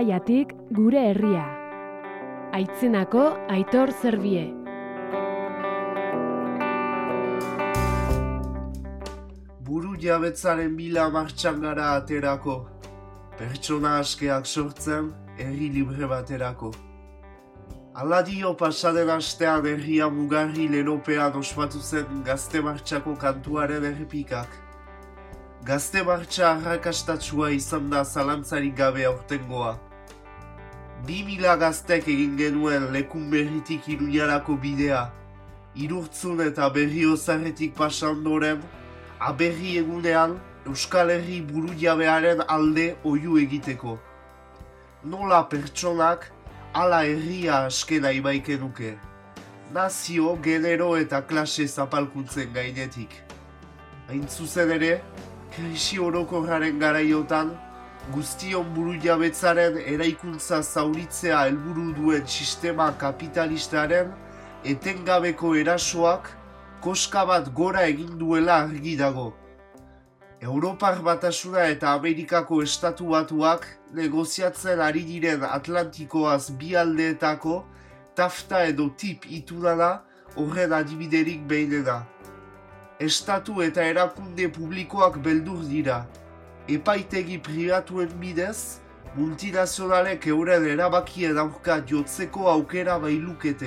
Talaiatik gure herria. Aitzinako Aitor Zerbie. Buru jabetzaren bila martxan gara aterako, pertsona askeak sortzen herri libre baterako. Ala dio pasaden astean herria mugarri lenopean ospatu zen Gazte Martxako kantuaren errepikak. Gazte Martxa arrakastatsua izan da zalantzarik gabe aurtengoa. 2000 gaztek egin genuen Lekun Berritik Iruñarako bidea, Irurtzun eta Berriozarretik pasandoren, aberri egunean Euskal Herri burujabearen alde oihu egiteko. Nola pertsonak, ala herria aske nahi baikenuke. Nazio, genero eta klase zapalkuntzen gainetik. Hain zuzen ere, krisi orokorraren garaiotan, guztion burujabetzaren eraikuntza zauritzea helburu duen sistema kapitalistaren etengabeko erasoak koska bat gora egin duela argi dago. Europar Batasuna eta Amerikako Estatu Batuak negoziatzen ari diren Atlantikoaz bi aldeetako TAFTA edo TIP ituna da horren adibiderik behinena. Estatu eta erakunde publikoak beldur dira. Epaitegi pribatuen bidez, multinazionalek euren erabakien aurka jotzeko aukera bailukete.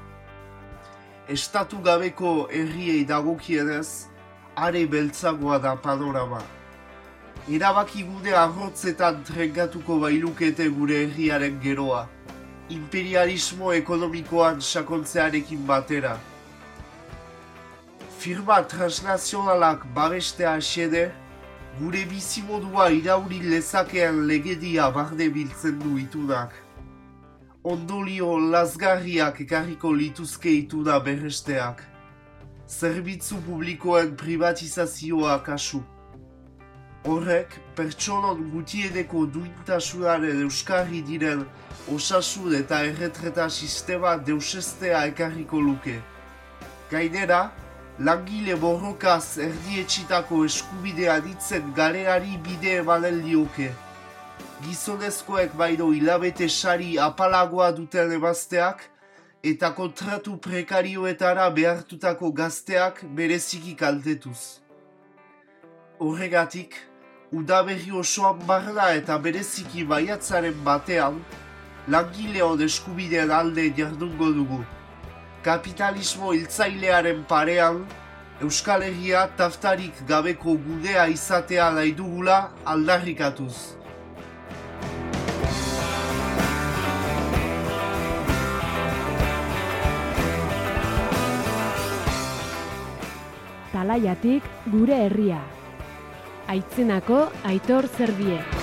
Estatu gabeko herriei dagokienez, are beltzagoa da panorama. Erabakigune arrotzetan trenkatuko bailukete gure herriaren geroa, imperialismo ekonomikoan sakontzearekin batera. Firma transnazionalak babestea xede, gure bizimodua irauli lezakeen legedia barne biltzen du itunak. Ondolio lazgarriak ekarriko lituzke ituna berresteak. Zerbitzu publikoen privatizazioa kasu. Horrek, pertsonon gutieneko duintasunaren euskarri diren osasun eta erretreta sistema deusestea ekarriko luke. Gainera, langile borrokaz erdietxitako eskubidea ditzen galerari bide emanen lioke. Gizonezkoek baino hilabete sari apalagoa duten emazteak eta kontratu prekarioetara behartutako gazteak bereziki kaltetuz. Horregatik, udaberri osoan barna eta bereziki maiatzaren batean, langileon eskubideen alde jardungo dugu. Kapitalismo hiltzailearen parean, Euskal Herria taftarik gabeko gunea izatea nahi dugula aldarrikatuz. Talaiatik gure herria. Aitzinako Aitor Zerbie.